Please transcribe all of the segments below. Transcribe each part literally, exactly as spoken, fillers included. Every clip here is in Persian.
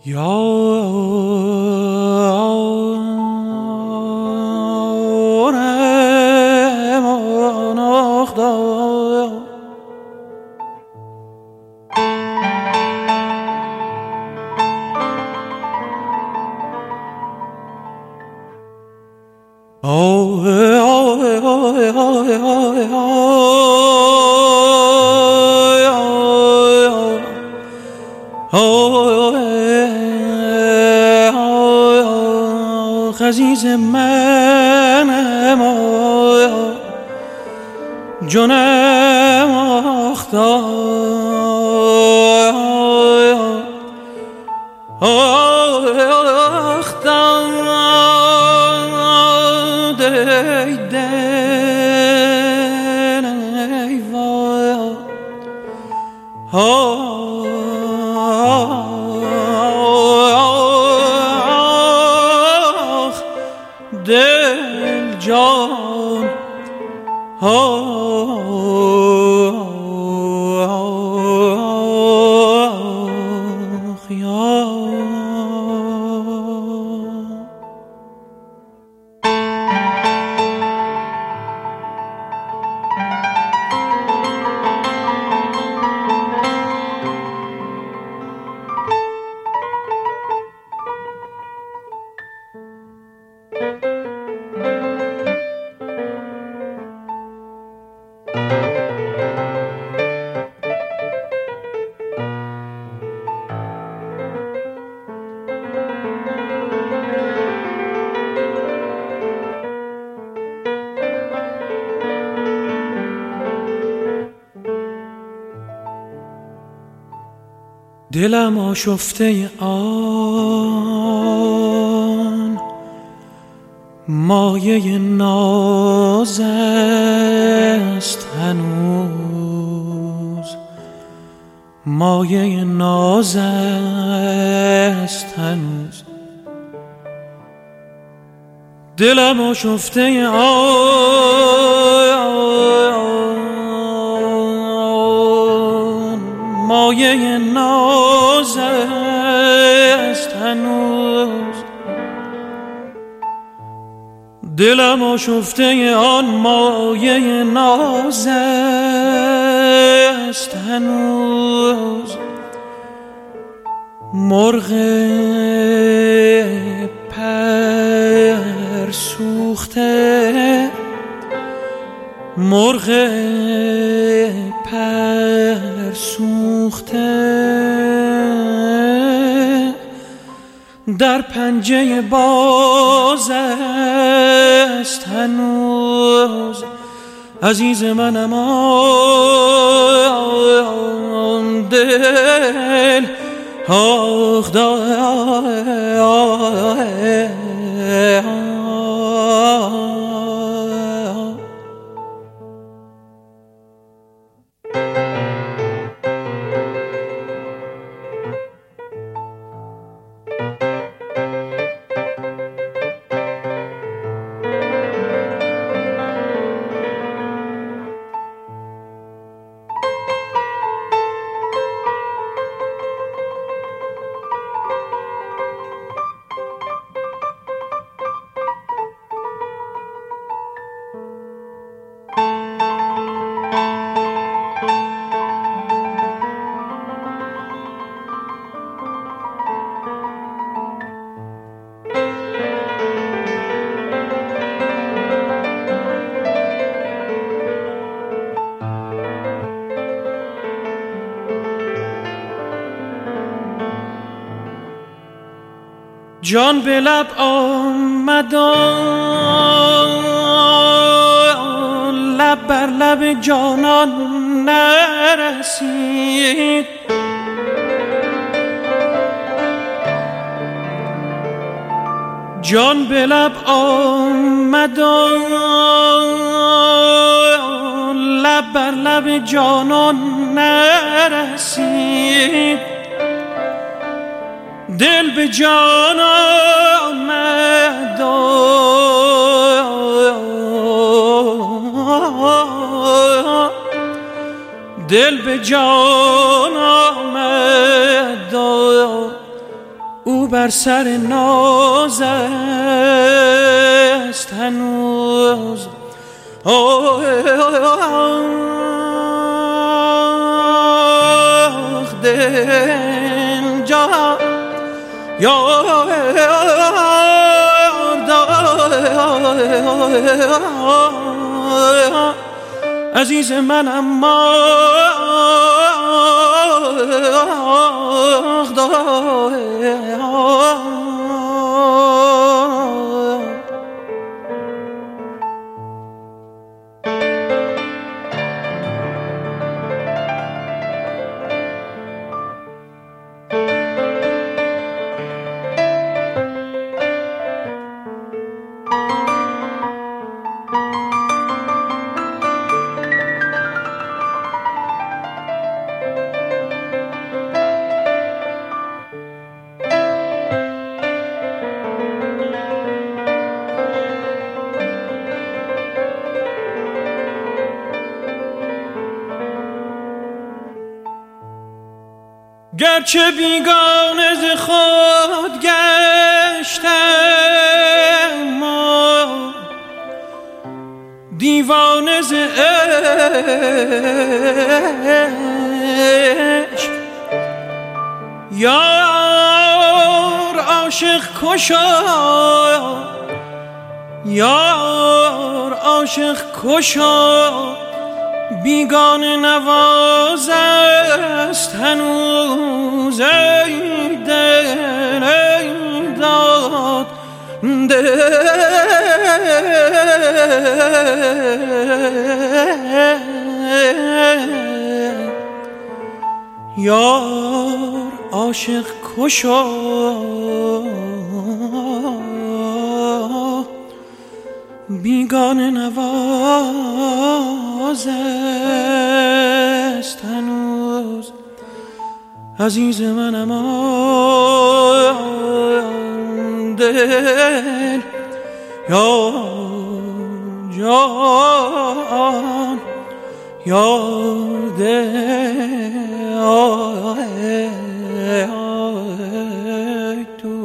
یارم آخ دار آه آه آه آه آه عزیز منم جانم آخ دار آخ دار ای دل ای وای آخ دل جان آخ یا دلم آشفته آن مایه ناز است هنوز مایه ناز است هنوز دلم آشفته آن مایه ناز است هنوز دلم آشفته آن مایه ناز است هنوز مرغ پر سوخته مرغ پر سوخته در پنجه باز است هنوز عزیز منم آن دل آخ دار جان به لب آمد لب بر لب جانان نرسید جان به لب آمد لب بر لب جانان نرسید دل به جان آمد دل به جان آمد او بر سر ناز است هنوز. آخ دل جان یار عزیز من، اما گرچه بیگانه ز خود گشتم، دیوانه ز عشق، یار عاشق کشا، یار عاشق کشا، بیگانه نواز است هنوز. ای دل ای داد دل، یار عاشق کشا، بیگانه نواز است هنوز. عزیز منم آن دل یا جان یا دل آه تو.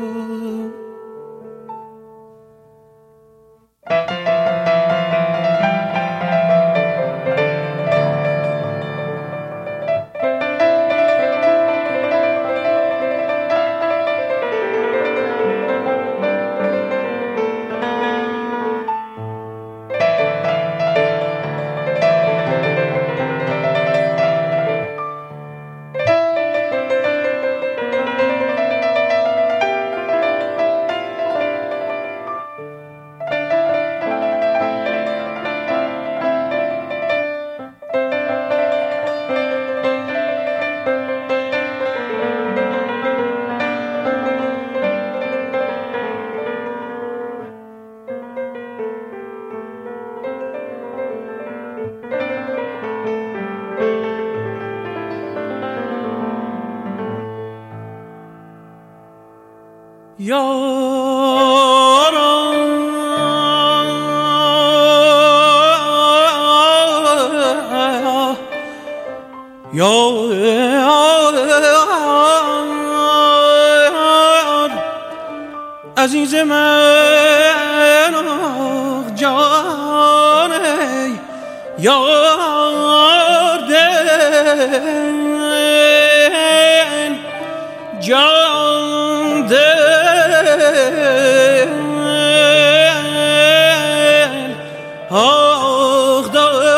یار یار عزیز من جان یار دل جان دل آخ دل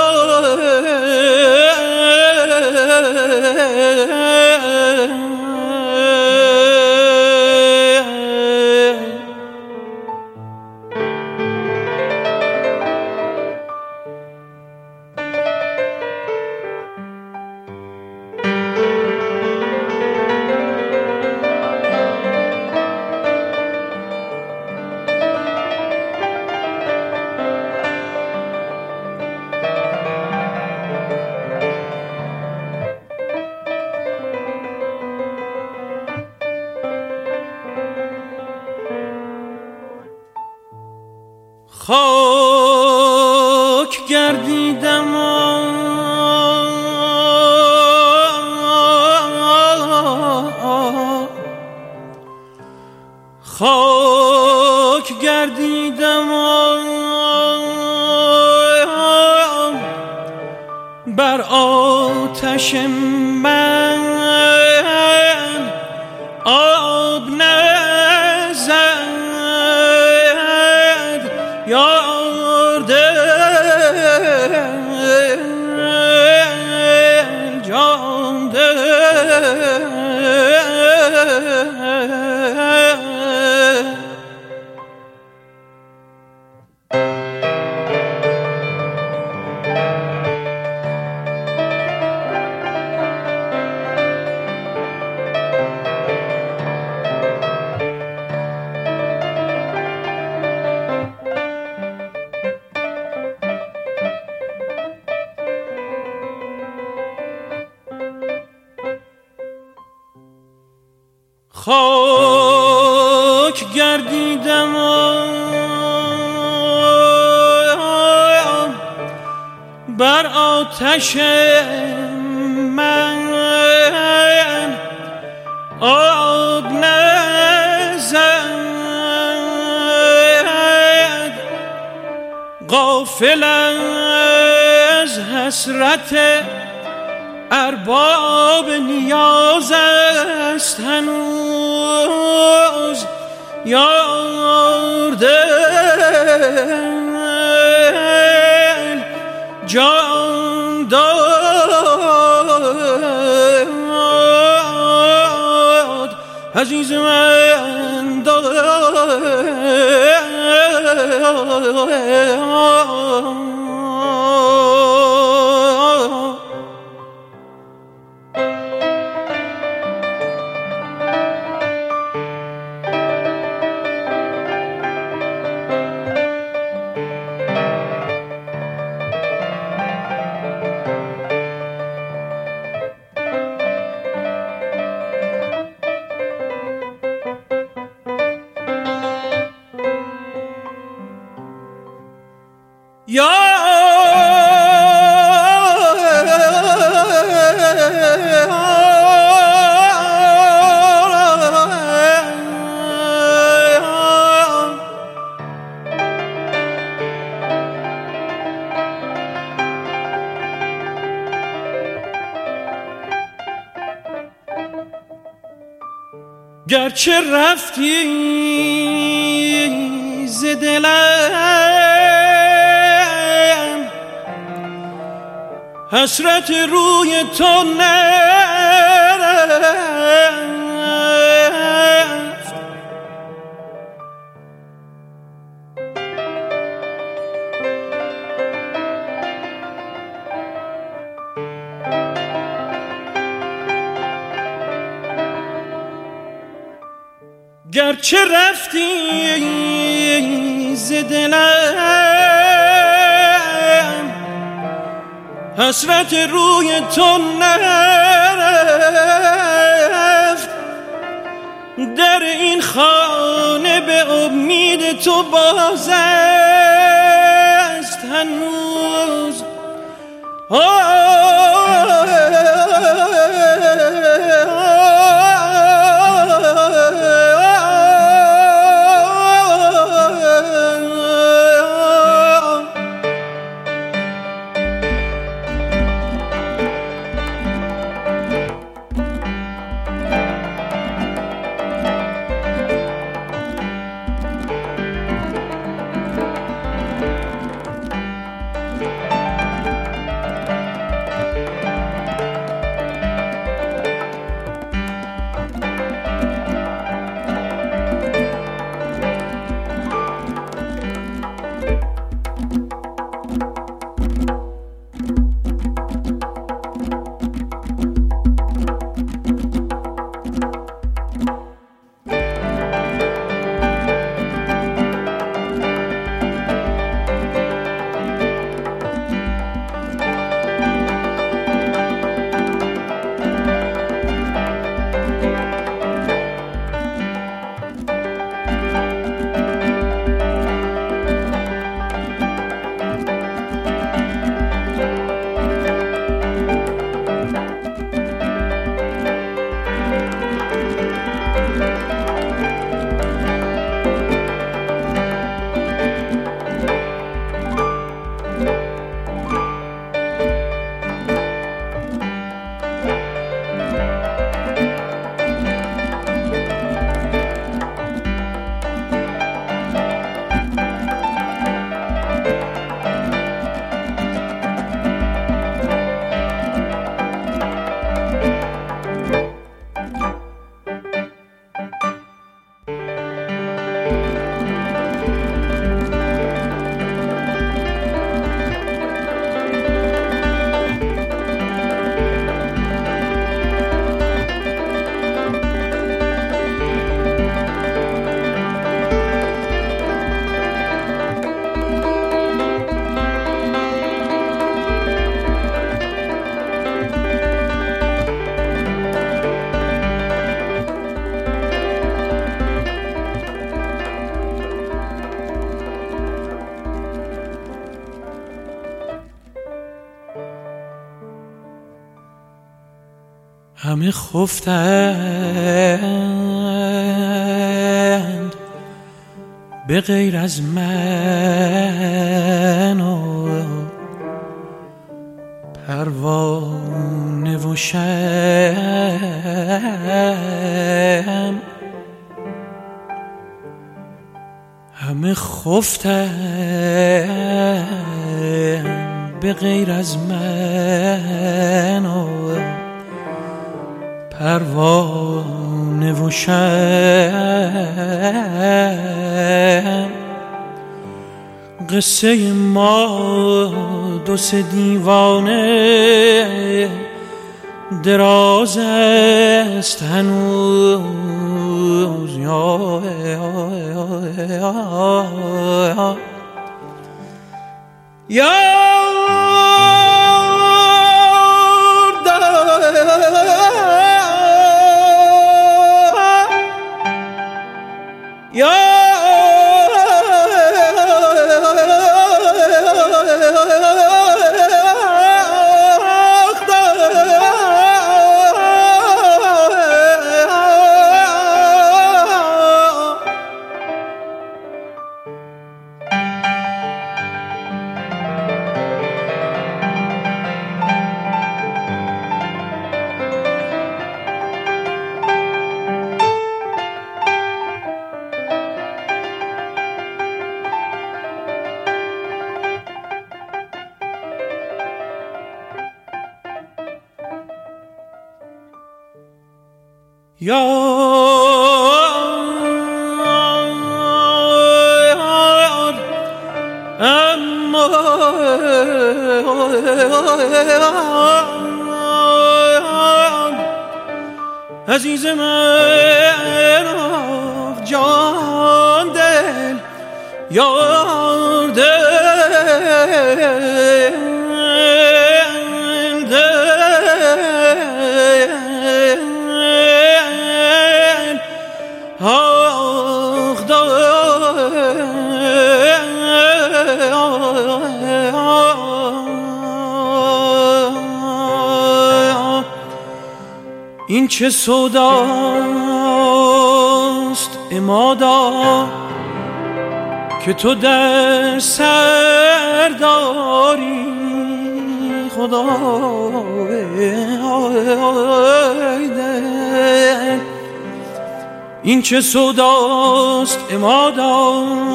خاک گردیدم خاک گردیدم بر آتش من آب نزد یار دل جان دل خاک گردیدم بر آتش من آب نزد غافل از حسرت ارباب نیاز است هنوز یار دل جان داد عزیز من داد گرچه رفتی ز دلم حسرت روی تو نرفت گرچه رفتی ز دلم حسرت روی تو نرفت در این خانه به امید تو باز است هنوز همه خفتند به غیر از من و پروانه و شمع، همه خفتند به غیر از من و پروانه و شمع. قصه ما دو سه دیوانه دراز است هنوز، یا یا یار اما عزیز من جان دل یار دل آخ دار این چه سوداست امادا که تو در سر داری خدای دل. این چه سوداست امادا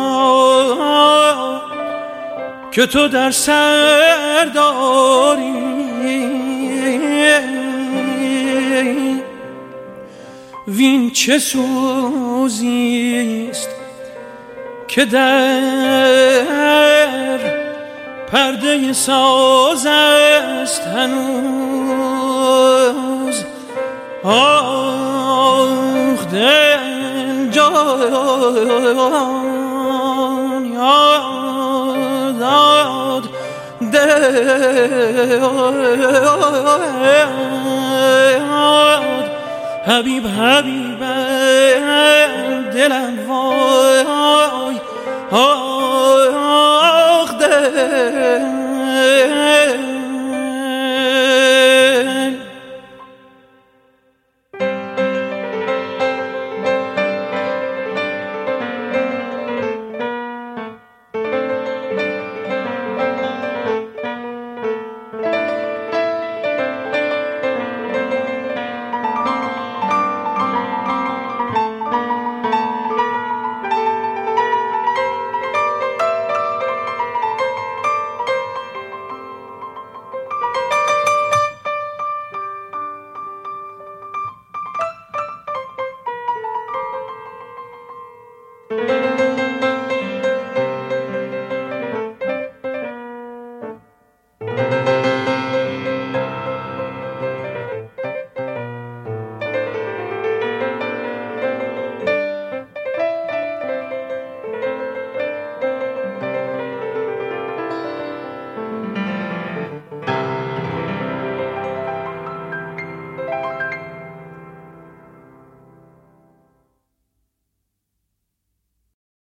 که تو در سر داری، وین چه سوزیست که در پرده ساز است هنوز. آخ دل جان یاد دل حبیب حبیب دلم